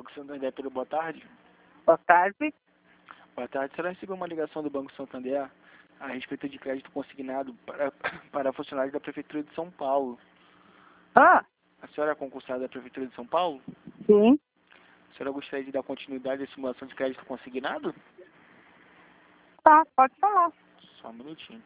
Banco Santander, Pedro, boa tarde. Boa tarde. Boa tarde. A senhora recebeu uma ligação do Banco Santander a respeito de crédito consignado para funcionários da Prefeitura de São Paulo. Ah, A senhora é concursada da Prefeitura de São Paulo? sim. A senhora gostaria de dar continuidade à simulação de crédito consignado? Tá, pode falar. Só um minutinho.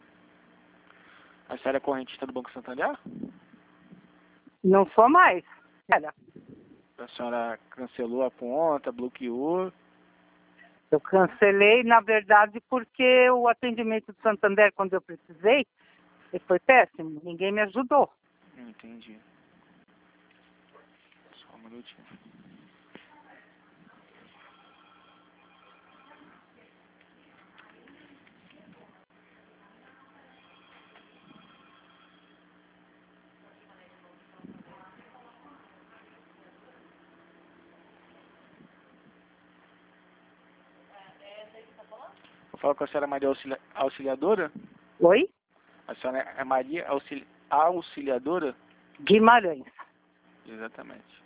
A senhora é correntista do Banco Santander? Não sou mais. Era. A senhora cancelou a conta, bloqueou? Eu cancelei, na verdade, porque o atendimento do Santander, quando eu precisei, ele foi péssimo. Ninguém me ajudou. Entendi. Só um minutinho. Eu falo com a senhora Maria Auxiliadora? Oi? A senhora é Maria Auxiliadora? Guimarães. Exatamente.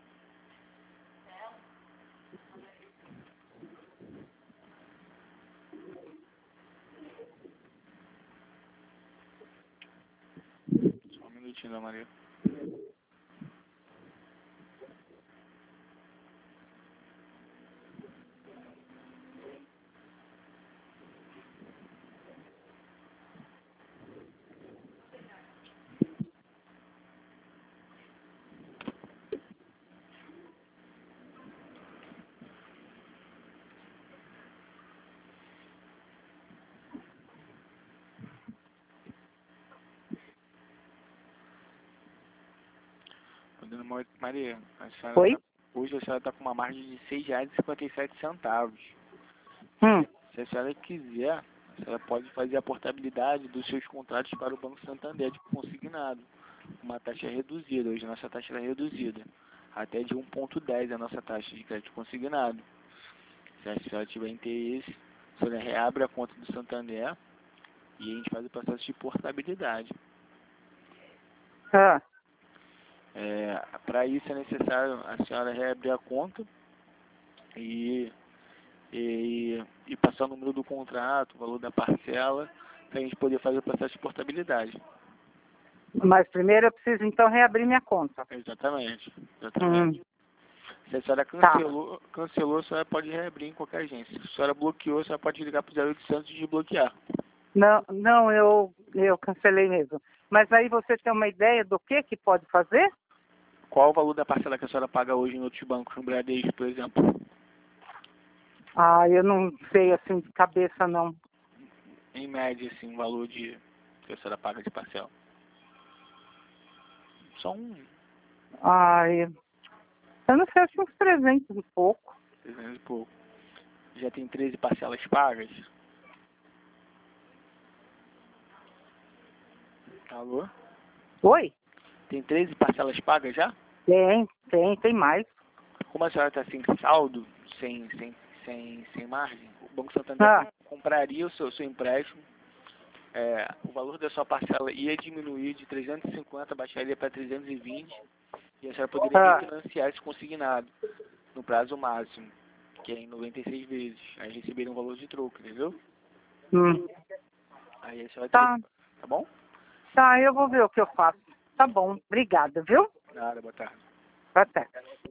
Só um minutinho, da Maria. Dona Maria, Oi? hoje a senhora está com uma margem de R$ 6,57. Se a senhora quiser, a senhora pode fazer a portabilidade dos seus contratos para o Banco Santander de consignado. Uma taxa reduzida. Hoje a nossa taxa é reduzida. Até de 1,10 a nossa taxa de crédito consignado. Se a senhora tiver interesse, a senhora reabre a conta do Santander e a gente faz o processo de portabilidade. Ah, Para isso é necessário a senhora reabrir a conta e passar o número do contrato, o valor da parcela, para a gente poder fazer o processo de portabilidade. mas primeiro eu preciso, então, reabrir minha conta. Exatamente. Hum. Se a senhora cancelou, a senhora pode reabrir em qualquer agência. Se a senhora bloqueou, a senhora pode ligar para o 0800 e desbloquear. Não, eu cancelei mesmo. Mas aí você tem uma ideia do que pode fazer? Qual o valor da parcela que a senhora paga hoje em outros bancos, no Bradesco, por exemplo? Ah, eu não sei assim de cabeça, não. Em média, assim, o valor que a senhora paga de parcela. Só Ai, eu não sei, acho que uns 300 e pouco. 300 e pouco. Já tem 13 parcelas pagas? Alô? Oi? Tem 13 parcelas pagas já? Tem mais. Como a senhora está sem saldo, sem margem, o Banco Santander compraria o seu empréstimo, o valor da sua parcela ia diminuir de 350, baixaria para 320, e a senhora poderia refinanciar esse consignado no prazo máximo, que é em 96 vezes. Aí receberia um valor de troco, entendeu? Aí a senhora teria, tá bom? Tá, eu vou ver o que eu faço. Tá bom, obrigada, viu? Nada, boa tarde. Boa tarde.